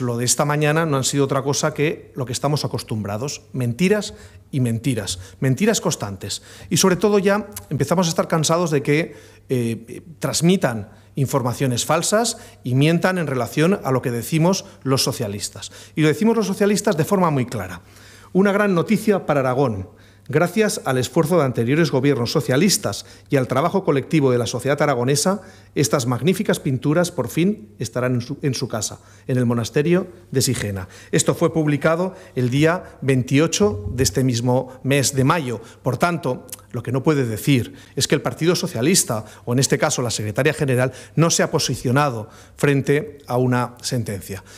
Lo de esta mañana no han sido otra cosa que lo que estamos acostumbrados, mentiras y mentiras, mentiras constantes. Y sobre todo ya empezamos a estar cansados de que transmitan informaciones falsas y mientan en relación a lo que decimos los socialistas. Y lo decimos los socialistas de forma muy clara. Una gran noticia para Aragón. Gracias al esfuerzo de anteriores gobiernos socialistas y al trabajo colectivo de la sociedad aragonesa, estas magníficas pinturas por fin estarán en su casa, en el monasterio de Sigena. Esto fue publicado el día 28 de este mismo mes de mayo. Por tanto, lo que no puede decir es que el Partido Socialista, o en este caso la secretaria general, no se ha posicionado frente a una sentencia.